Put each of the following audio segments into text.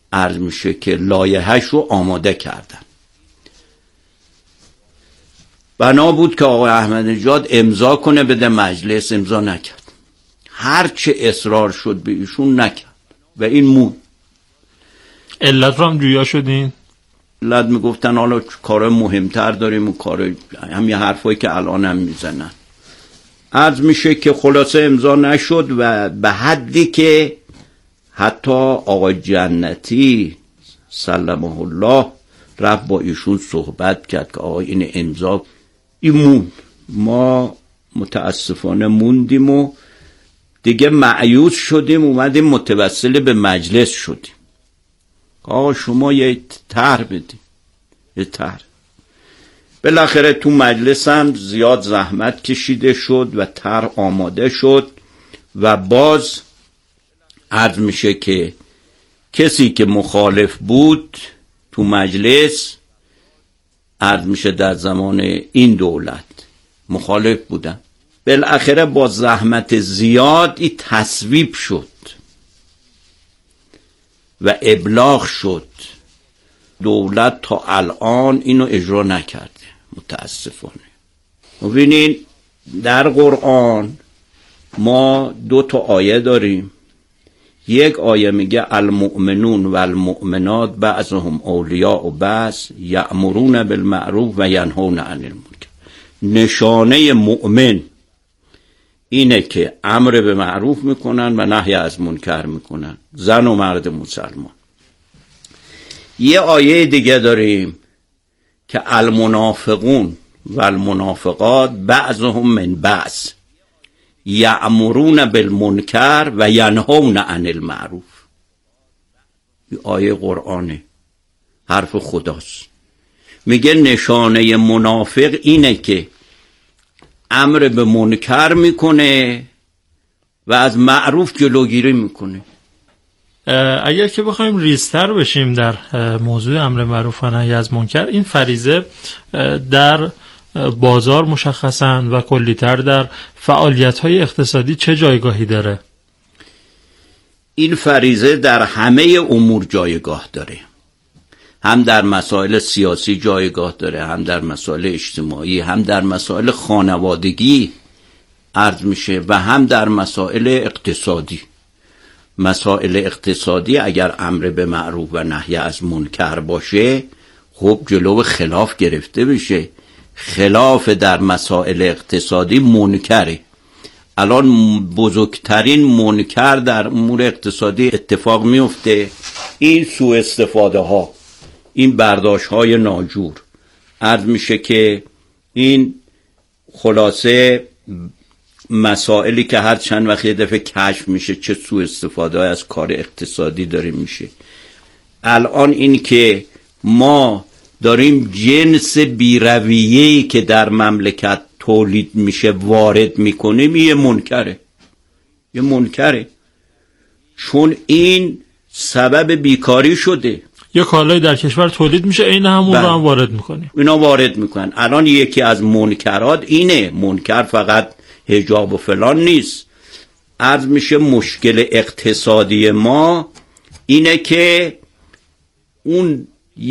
عرض میشه که لایحه‌اش رو آماده کردن. بنا بود که آقای احمدی نژاد امضا کنه بده مجلس، امضا نکرد. هرچه اصرار شد به ایشون نکرد و این مون. علت رو هم جویا شدین؟ علت میگفتن حالا کار مهمتر داریم و کار همین حرفایی که الان هم میزنن. عرض میشه که خلاصه امضا نشد و به حدی که حتی آقای جنتی سلمه الله رفت با ایشون صحبت کرد که آقای این امضا ایمون. ما متاسفانه موندیم و دیگه مایوس شدیم، اومدیم متوسل به مجلس شدیم. آقا شما یه طرح بدید، یه طرح. بالاخره تو مجلس هم زیاد زحمت کشیده شد و طرح آماده شد و باز عرض میشه که کسی که مخالف بود تو مجلس، عرض میشه در زمان این دولت مخالف بودن، بالاخره با زحمت زیادی تصویب شد و ابلاغ شد. دولت تا الان اینو اجرا نکرده متاسفانه. ببینین در قرآن ما 2 آیه داریم. یک آیه میگه المؤمنون و المؤمنات بعضهم اولیاء بعض یأمرون بالمعروف و ینهون عن المنکر. نشانه مؤمن اینه که امر به معروف میکنن و نهی از منکر میکنن، زن و مرد مسلمان. یه آیه دیگه داریم که المنافقون و المنافقات بعضهم من بعض یأمرون بالمنکر و ینهون عن المعروف. این آیه قرآنه، حرف خداست. میگه نشانه منافق اینه که امر به منکر میکنه و از معروف جلوگیری میکنه. اگر که بخوایم ریزتر بشیم در موضوع امر معروف و نهی از منکر، این فریضه در بازار مشخصاً و کلی‌تر در فعالیت‌های اقتصادی چه جایگاهی داره؟ این فریضه در همه امور جایگاه داره. هم در مسائل سیاسی جایگاه داره، هم در مسائل اجتماعی، هم در مسائل خانوادگی عرض میشه و هم در مسائل اقتصادی. مسائل اقتصادی اگر امر به معروف و نهی از منکر باشه، خب جلو خلاف گرفته بشه. خلاف در مسائل اقتصادی منکره. الان بزرگترین منکر در امور اقتصادی اتفاق میفته این سوء استفاده ها، این برداشت های ناجور. عرض میشه که این خلاصه مسائلی که هر چند وقت یه دفعه کشف میشه چه سوء استفاده از کار اقتصادی داره میشه. الان این که ما داریم جنس بیرویه‌ای که در مملکت تولید میشه وارد میکنیم، یه منکره، چون این سبب بیکاری شده. یه کالای در کشور تولید میشه، این همون رو هم وارد میکنیم. اینا وارد میکنن. الان یکی از منکرات اینه. منکر فقط حجاب و فلان نیست. عرض میشه مشکل اقتصادی ما اینه که اون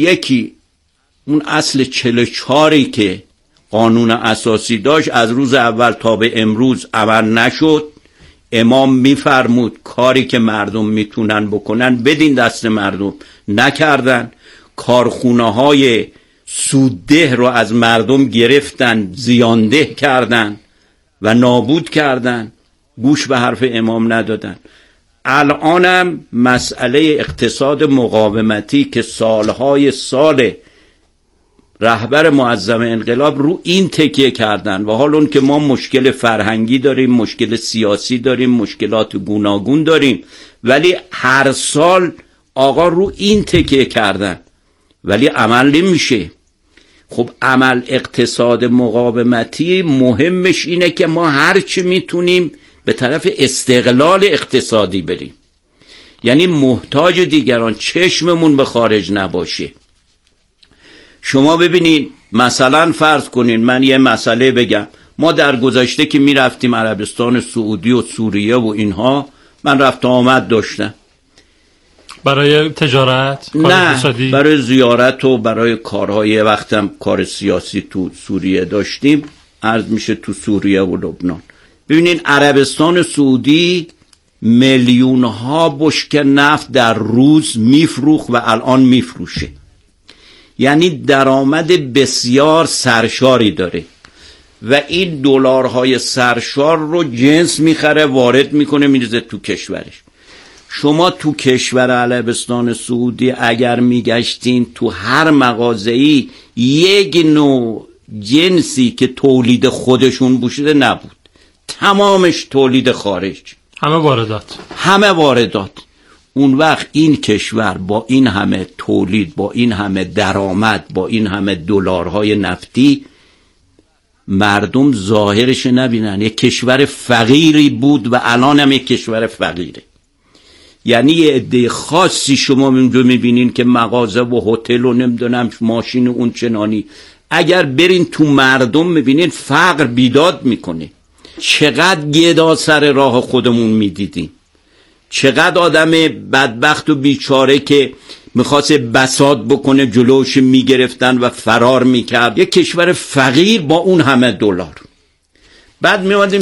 اصل 44 که قانون اساسی داشت از روز اول تا به امروز عمل نشد. امام میفرمود کاری که مردم میتونن بکنن بدین دست مردم، نکردن. کارخونه های سودده رو از مردم گرفتن، زیانده کردن و نابود کردن، گوش به حرف امام ندادن. الانم مسئله اقتصاد مقاومتی که سالهای سال رهبر معظم انقلاب رو این تکیه کردن و حال اون که ما مشکل فرهنگی داریم، مشکل سیاسی داریم، مشکلات گوناگون داریم، ولی هر سال آقا رو این تکیه کردن ولی عمل نمیشه. خب عمل اقتصاد مقاومتی مهمش اینه که ما هرچی میتونیم به طرف استقلال اقتصادی بریم، یعنی محتاج دیگران، چشممون به خارج نباشه. شما ببینین مثلا فرض کنین من یه مسئله بگم، ما در گذشته که میرفتیم عربستان سعودی و سوریه و اینها، من رفت آمد داشتم. برای تجارت؟ نه، برای زیارت و برای کارهای. وقتم کار سیاسی تو سوریه داشتیم، عرض میشه تو سوریه و لبنان. ببینین عربستان سعودی میلیون ها بشکه نفت در روز میفروخت و الان میفروشه، یعنی درآمد بسیار سرشاری داره و این دلارهای سرشار رو جنس میخره وارد میکنه میریزه تو کشورش. شما تو کشور عربستان سعودی اگر میگشتین تو هر مغازه‌ای یک نوع جنسی که تولید خودشون بوده نبود، تمامش تولید خارج، همه واردات. اون وقت این کشور با این همه تولید، با این همه درآمد، با این همه دلارهای نفتی، مردم ظاهرش نبینن. یک کشور فقیری بود و الان هم یک کشور فقیره. یعنی یه عده خاصی شما میبینین که مغازه و هتل و نمیدونم ماشین و اون چنانی. اگر برین تو مردم میبینین فقر بیداد میکنه. چقدر گدا سر راه خودمون میدیدیم، چقدر آدم بدبخت و بیچاره که میخواست بساط بکنه جلوش میگرفتن و فرار میکرد. یک کشور فقیر با اون همه دلار. بعد میومدیم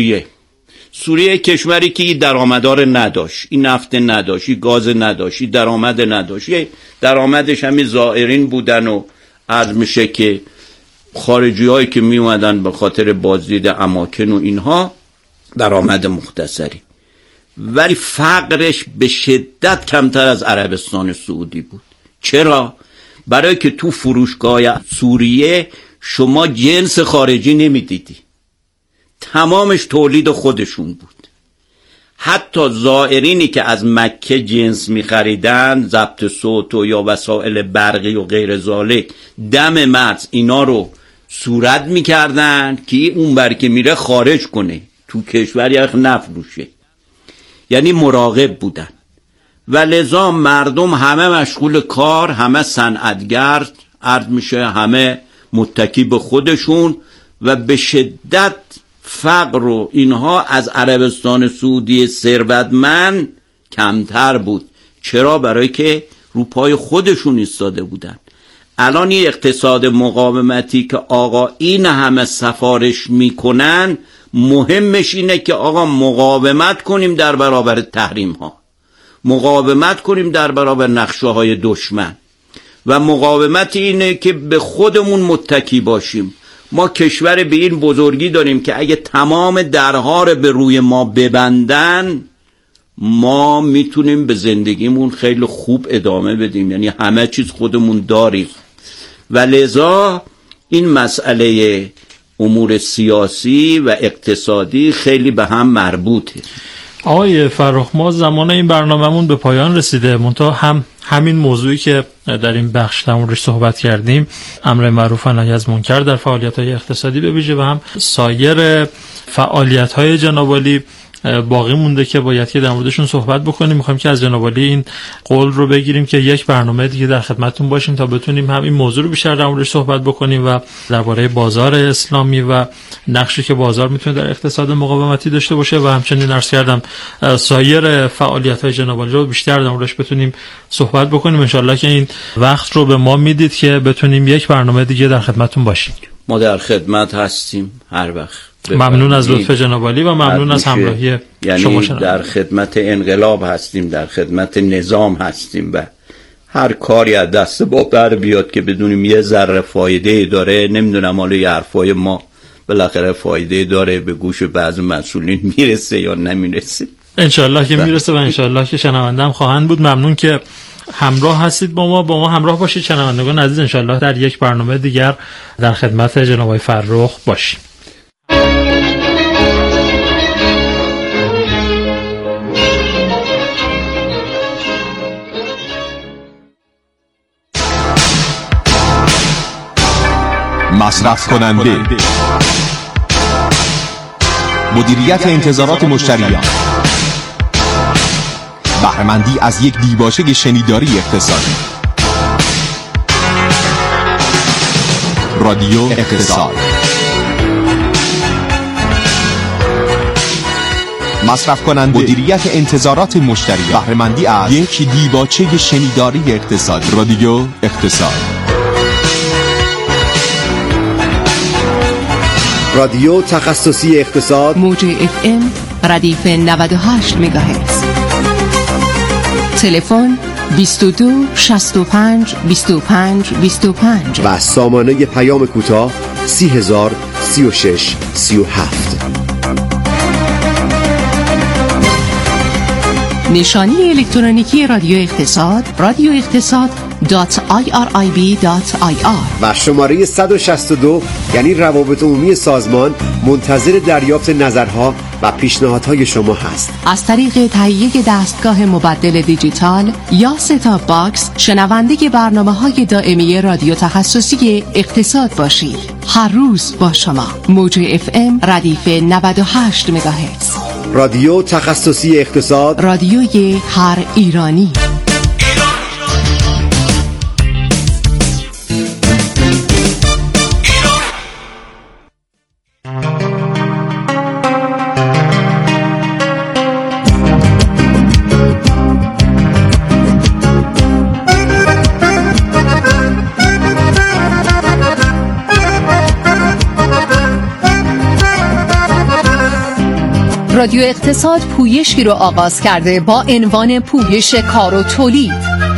سوریه کشوری که درآمدار نداشت، این نفت نداشت، این گاز نداشت، این درآمد نداشت. درآمدش همین زائرین بودن و عرض میشه که خارجی هایی که می اومدن به خاطر بازدید اماکن و اینها، درآمد مختصری. ولی فقرش به شدت کمتر از عربستان سعودی بود. چرا؟ برای که تو فروشگاه سوریه شما جنس خارجی نمی دیدی، تمامش تولید خودشون بود. حتی زائرینی که از مکه جنس می خریدن، ضبط صوت و یا وسایل برقی و غیر ذالک، دم مرز اینا رو صورت می کردن که اون بر که میره خارج کنه، تو کشوری نفروشه. یعنی مراقب بودن. و لذا مردم همه مشغول کار، همه صنعتگر، عرض میشه همه متکی به خودشون و به شدت فقر و اینها از عربستان سعودی ثروتمند کمتر بود. چرا؟ برای که رو پای خودشون ایستاده بودن. الان یه اقتصاد مقاومتی که آقا این همه سفارش میکنن، مهمش اینه که آقا مقاومت کنیم در برابر تحریم ها، مقاومت کنیم در برابر نقشه های دشمن، و مقاومت اینه که به خودمون متکی باشیم. ما کشور به این بزرگی داریم که اگه تمام درها رو به روی ما ببندن، ما میتونیم به زندگیمون خیلی خوب ادامه بدیم، یعنی همه چیز خودمون داریم. و لذا این مسئله امور سیاسی و اقتصادی خیلی به هم مربوطه. آقای فرخ، ما زمان این برنامه‌مون به پایان رسیده، منتها همین موضوعی که در این بخش در موردش صحبت کردیم، امر معروف و نهی از منکر در فعالیت‌های اقتصادی به ویژه و هم سایر فعالیت‌های جناب عالی باقی مونده که باید که در موردشون صحبت بکنیم. میخوایم که از جناب عالی این قول رو بگیریم که یک برنامه دیگه در خدمتتون باشیم تا بتونیم هم این موضوع رو بیشتر در موردش صحبت بکنیم و درباره بازار اسلامی و نقشی که بازار میتونه در اقتصاد مقاومتی داشته باشه و همچنین عرض کردم سایر فعالیت‌های جناب عالی رو بیشتر در موردش بتونیم صحبت بکنیم. ان شاءالله که این وقت رو به ما میدید که بتونیم یک برنامه دیگه در خدمتتون باشیم. ما در خدمت هستیم هر وقت. ممنون از لطف جناب عالی و ممنون از همراهی شما. یعنی در خدمت انقلاب هستیم، در خدمت نظام هستیم و هر کاری از دست با بر بیاد که بدونیم یه ذره فایده داره. نمیدونم حالا یه حرفای ما بالاخره فایده داره به گوش بعضی مسئولین میرسه یا نمیرسه. انشالله که میرسه و انشالله که شنونده هم خواهند بود. ممنون که همراه هستید با ما همراه باشید شنوندگان عزیز. انشالله در یک برنامه دیگر در خدمت جناب آقای فرخ باشیم. مصرف کننده، مدیریت انتظارات مشتریان، بهره‌مندی از یک دیباچه شنیداری اقتصادی. رادیو اقتصاد مصرف کننده، مدیریت انتظارات مشتری، بهره‌مندی از یک دیباچه شنیداری اقتصاد. رادیو اقتصاد. رادیو تخصصی اقتصاد، موج FM ردیف 98 مگاهرتز. تلفن 22 65 25 25 و سامانه پیام کوتاه 30000 36 37. نشانی الکترونیکی رادیو اقتصاد radioiqtisad.irib.ir و شماره 162 یعنی روابط عمومی سازمان منتظر دریافت نظرها و پیشنهادهای شما هست. از طریق تهیه دستگاه مبدل دیجیتال یا ستاپ باکس شنونده برنامه‌های دائمی رادیو تخصصی اقتصاد باشید. هر روز با شما. موج FM ردیف 98 مگاهرتز. رادیو تخصصی اقتصاد، رادیوی هر ایرانی. رادیو اقتصاد پویشی رو آغاز کرده با عنوان پویش کار و تولید.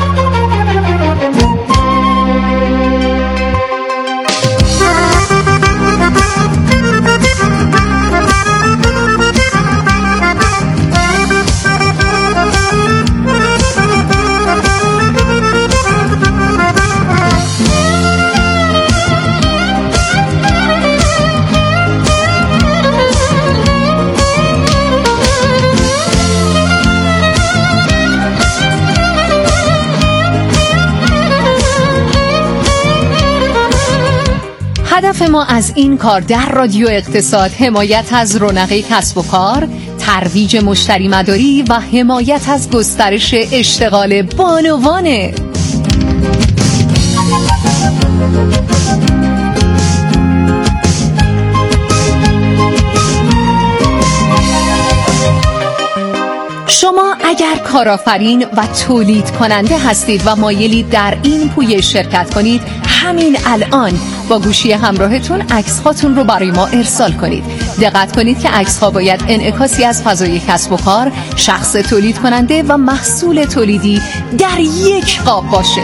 هدف ما از این کار در رادیو اقتصاد حمایت از رونق کسب و کار، ترویج مشتری مداری و حمایت از گسترش اشتغال بانوانه. شما اگر کارآفرین و تولید کننده هستید و مایلید در این پویش شرکت کنید، همین الان با گوشی همراهتون عکس هاتون رو برای ما ارسال کنید. دقت کنید که عکس ها باید انعکاسی از فضای کسب و کار، شخص تولید کننده و محصول تولیدی در یک قاب باشه.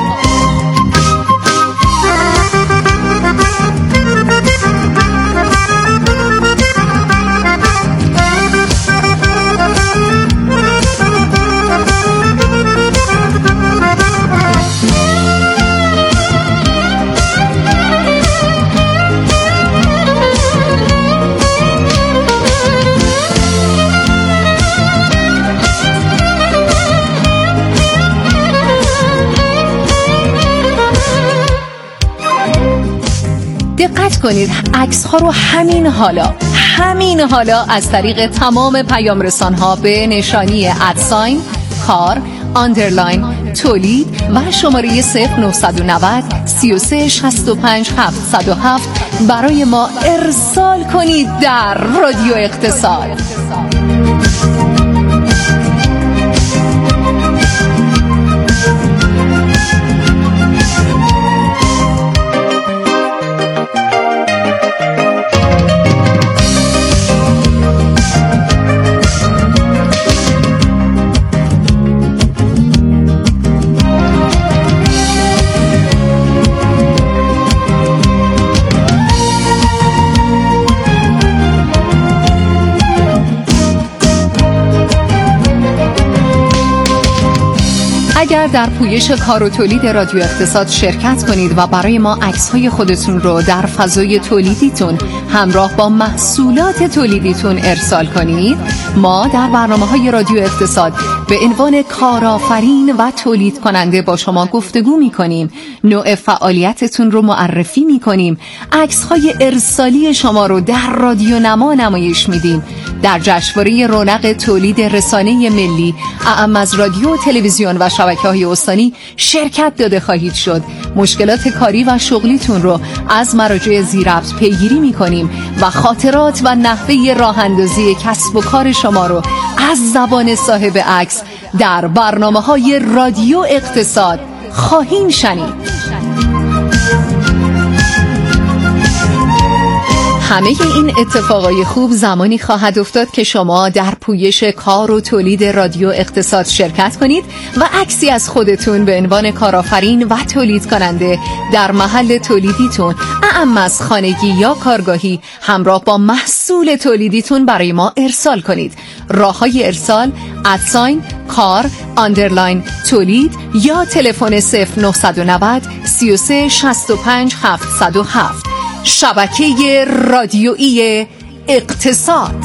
دقت کنید عکس ها رو همین حالا از طریق تمام پیام رسان ها به نشانی ادساین کار آندرلاین تولید و شماره 0990 33 65 707 برای ما ارسال کنید در رادیو اقتصاد. اگر در پویش کار و تولید رادیو اقتصاد شرکت کنید و برای ما عکس‌های خودتون رو در فضای تولیدیتون همراه با محصولات تولیدیتون ارسال کنید، ما در برنامه‌های رادیو اقتصاد به عنوان کارآفرین و تولید کننده با شما گفتگو می‌کنیم، نوع فعالیتتون رو معرفی می‌کنیم، عکس‌های ارسالی شما رو در رادیو نما نمایش میدیم. در جشنواره رونق تولید رسانه ملی اعم از رادیو، تلویزیون و شبکه شبکه‌های استانی شرکت داده خواهید شد. مشکلات کاری و شغلیتون رو از مراجع زیرربط پیگیری می‌کنیم و خاطرات و نحوه راه‌اندازی کسب و کار شما رو از زبان صاحب عکس در برنامه‌های رادیو اقتصاد خواهیم شنید. همه این اتفاقای خوب زمانی خواهد افتاد که شما در پویش کار و تولید رادیو اقتصاد شرکت کنید و عکسی از خودتون به عنوان کارآفرین و تولید کننده در محل تولیدیتون، اعم از خانگی یا کارگاهی، همراه با محصول تولیدیتون برای ما ارسال کنید. راه‌های ارسال: @کار تولید یا تلفن 0990 33 65 707. شبکه رادیویی اقتصاد.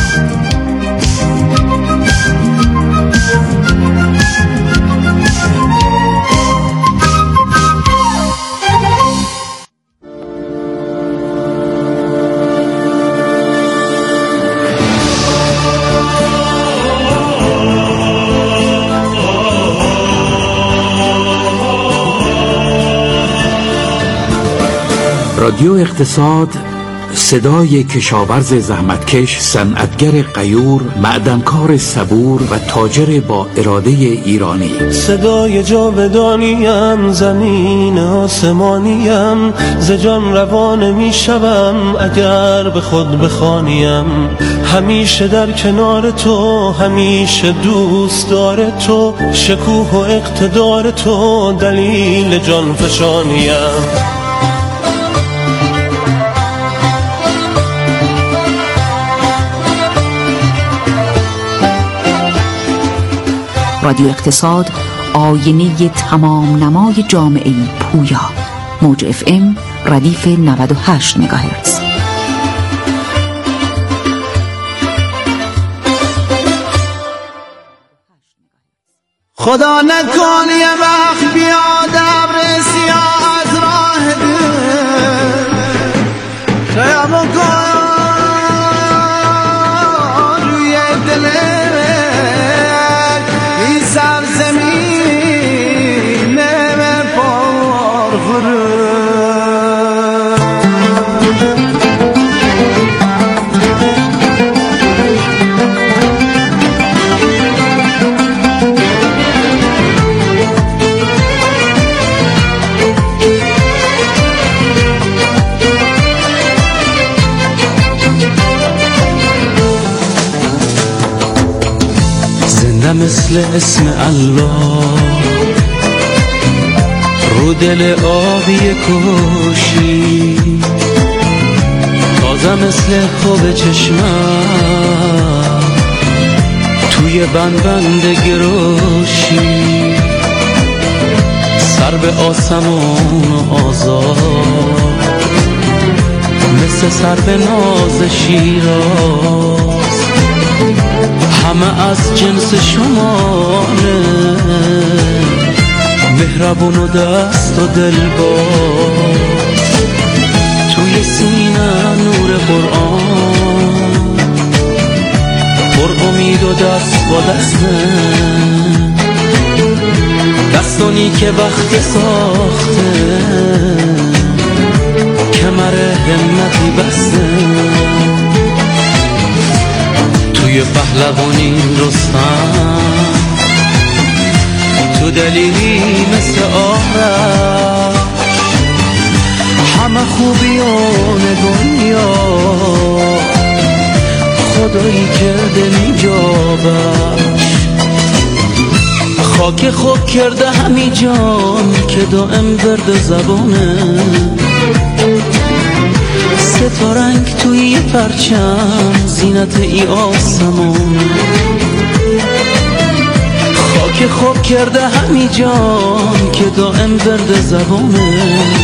رادیو اقتصاد، صدای کشاورز زحمتکش، صنعتگر غیور، معدنکار صبور و تاجر با اراده ایرانی. صدای جاودانیم، زمین آسمانیم، ز جان روان می شوم اگر به خود بخوانیم. همیشه در کنار تو، همیشه دوست دار تو، شکوه و اقتدار تو دلیل جان فشانیم. رادیو اقتصاد، آینه تمام نمای جامعه‌ای پویا. موج FM ردیف 98 مگاهرتز. خدا نکن یه وقت بیاد ابر سیاه از راه دل، شاید بکن روی دل مثل اسم الله رو دل آبی کشی، تازه مثل خوب چشمم توی بند گروشی، سر به آسمون و آزاد مثل سر به ناز شیراز، همه از جنس شمانه، مهربون و دست و دل باز، توی سینه نور قرآن، پر امید و دست با دسته، دستانی که وقت ساخته کمر همتی بسته، توی پهلوانی رستم، تو دلیلی مثل آرش، همه خوبیان دنیا خدایی کرده نیجابش، خاک خوب کرده همی جان که دائم ورد زبانه، سه تا رنگ توی یه پرچم زینت ای آسمون، خاک خوب کرده همی جان که دائم ورد زبانه،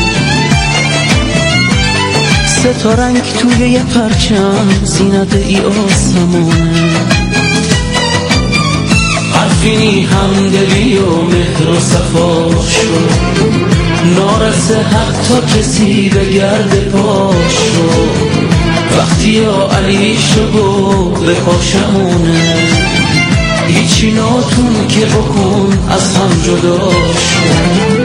سه تا رنگ توی یه پرچم زینت ای آسمونه، حرفینی همدلی و مهر و صفا شد، نارس حق تا کسی به گرد پاش شد، وقتی یا علی شد و به پاشمونه، هیچی ناتون که بکن از هم جدا شد.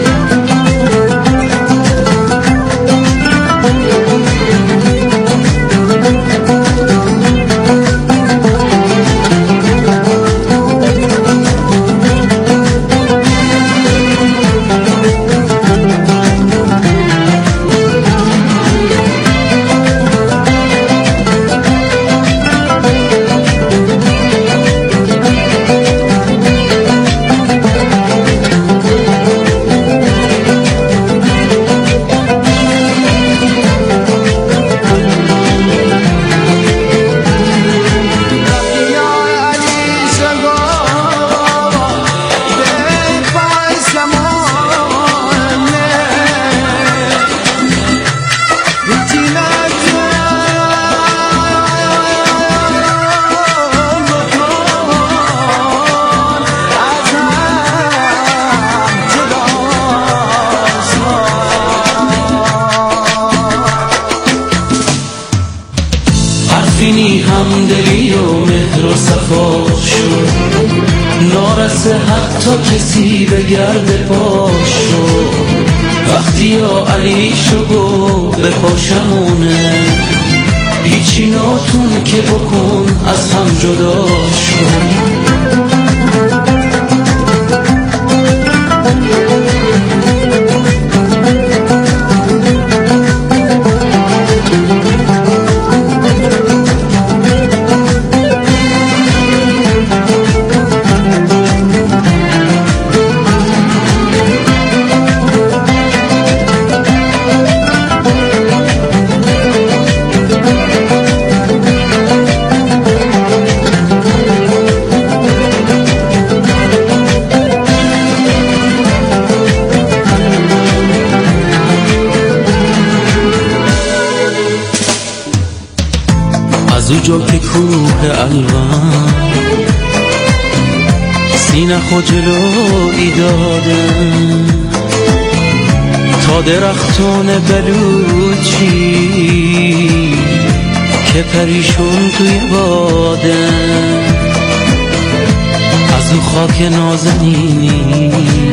همدلی و مهر و صفا شد، نارسه حتی کسی به گرد پاش شد. وقتی یا علی شو به پاشمونه، هیچی ناتون که بکن از هم جدا شد. از او جا که کوه الوان سینه خود جلوی دادن، تا درختان بلوچی که پریشون توی بادن. از او خاک نازنینی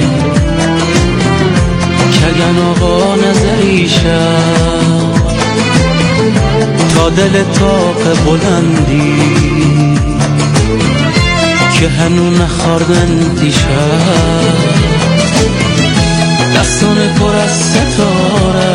که گن آقا نظری شد، تا دل طاق بلندی که هنو نخوردن دیشب. دستان پر از ستاره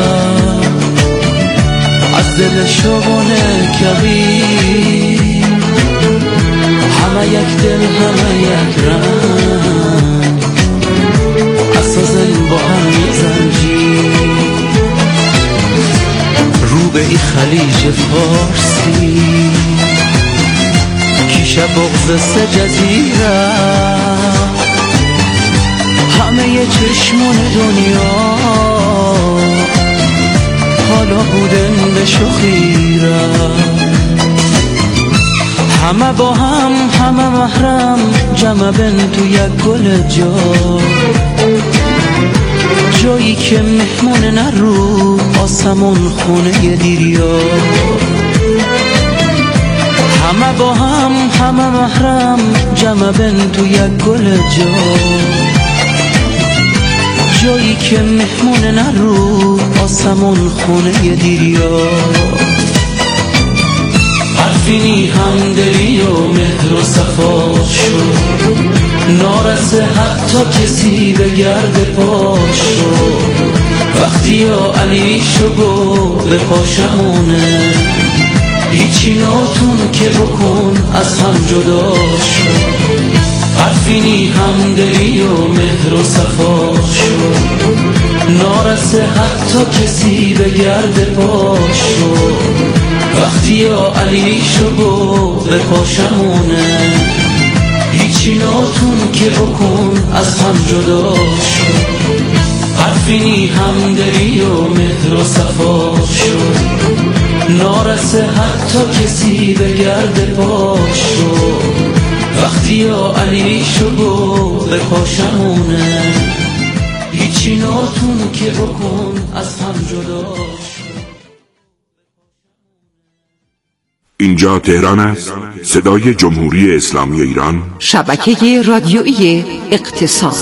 از دل شبانه کبیر، همه یک دل همه یک رنگ، اساسن با هم یک زنجیر. رو به این خلیج فارسی کیش بغض سه جزیره، همه چشمون دنیا حالا بودن به شخیره. همه با هم همه محرم جمع بن تو یک گل جایی که مهمون نرو آسمون خونه دیریا. همه با هم همه محرم جمع بن تو یک گل جایی که مهمون نرو آسمون خونه دیریا. حرفینی همدلی و مهر و صفا شد، نارسه حتی کسی به گرد پاش شد. وقتی یا علی شو به پاشمونه، هیچی ناتون که بکن از هم جدا شد. حرفینی همدلی و مهر و صفا شد، نارسه حتی کسی به گرد پاش شد. وقتی یا علی شو به پاشمونه، هیچی ناتون که بکن از هم جدا شد. حرفینی همدلی و مهر و صفا شد، نارسه حتی کسی به گرد پاش شد. وقتی یا علی شو به پاشمونه، هیچی ناتون که بکن از هم جدا شد. این اینجا تهران است، صدای جمهوری اسلامی ایران، شبکه رادیویی اقتصاد.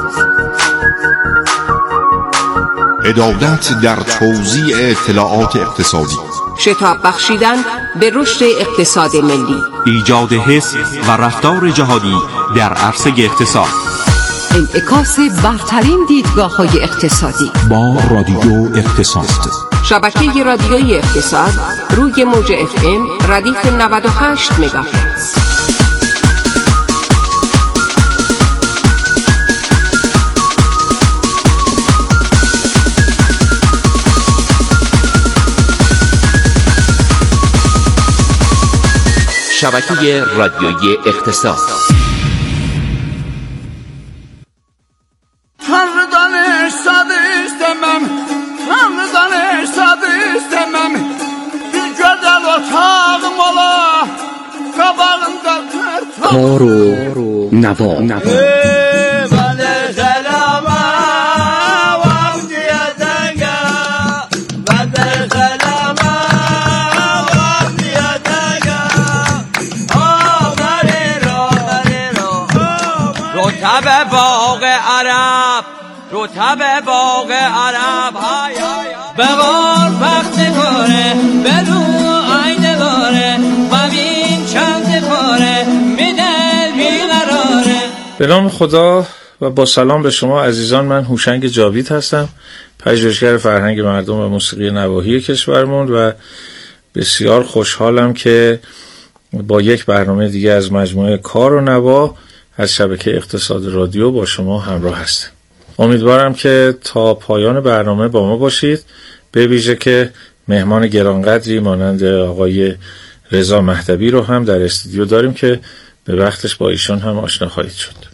عدالت در توزیع اطلاعات اقتصادی، شتاب بخشیدن به رشد اقتصاد ملی، ایجاد حس و رفتار جهادی در عرصه اقتصاد، انعکاس برترین دیدگاه‌های اقتصادی با رادیو اقتصاد. شبکه رادیویی اقتصاد روی موج FM ردیف 98 مگاهرتز. شبکه رادیویی اقتصاد. Tanrıdan eşsadı istemem, Tanrıdan eşsadı istemem. Bir güzel otağım ola, kabağında کار و نوا. رتب باغ عرب، رتب باغ عرب، های ببار وقت کاره بدو عین باره مبین چند پاره میدل بیقراره. به نام خدا و با سلام به شما عزیزان، من هوشنگ جاوید هستم، پژوهشگر فرهنگ مردم و موسیقی نواحی کشورمون و بسیار خوشحالم که با یک برنامه دیگه از مجموعه کار و نوا از شبکه اقتصاد رادیو با شما همراه هستم. امیدوارم که تا پایان برنامه با ما باشید، به ویژه که مهمان گرانقدری مانند آقای رضا مهدوی رو هم در استودیو داریم که به وقتش با ایشان هم آشنا خواهید شد.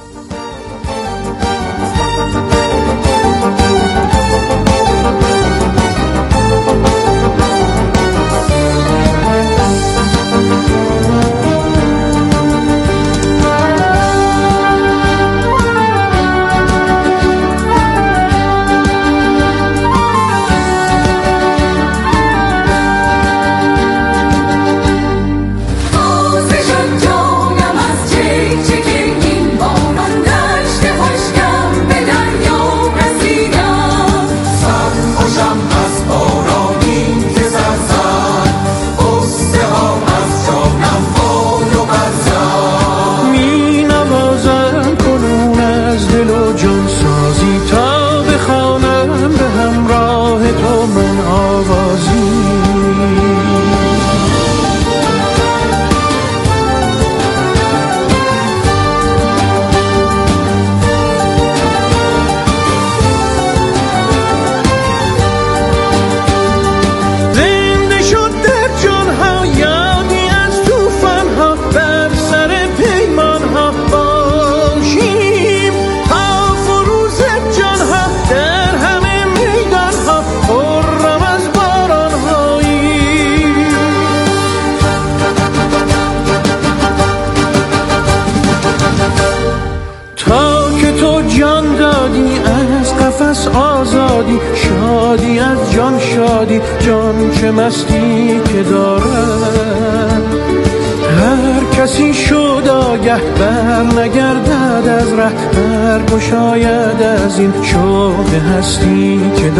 شادی از جان شادی، جان چه مستی که دارد. هر کسی شد آگه بر نگردد از ره، بر گشاید از این شوق هستی که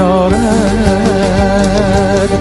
دارد.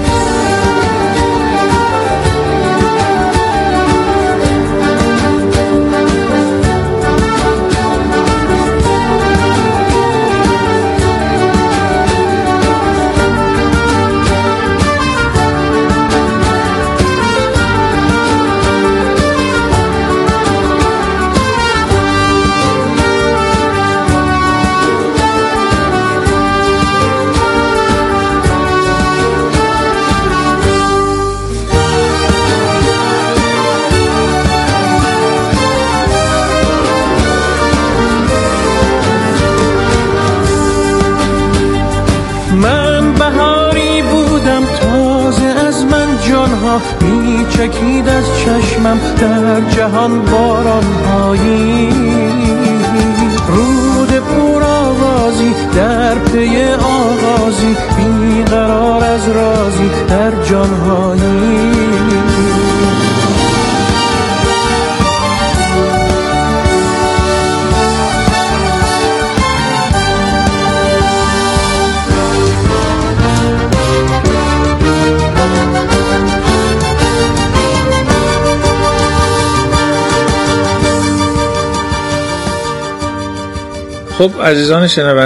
می چکید از چشمم در جهان بارانهایی، رود پر آوازی در پی آغازی، بیقرار از رازی در جانهایی. خب عزیزان شنونده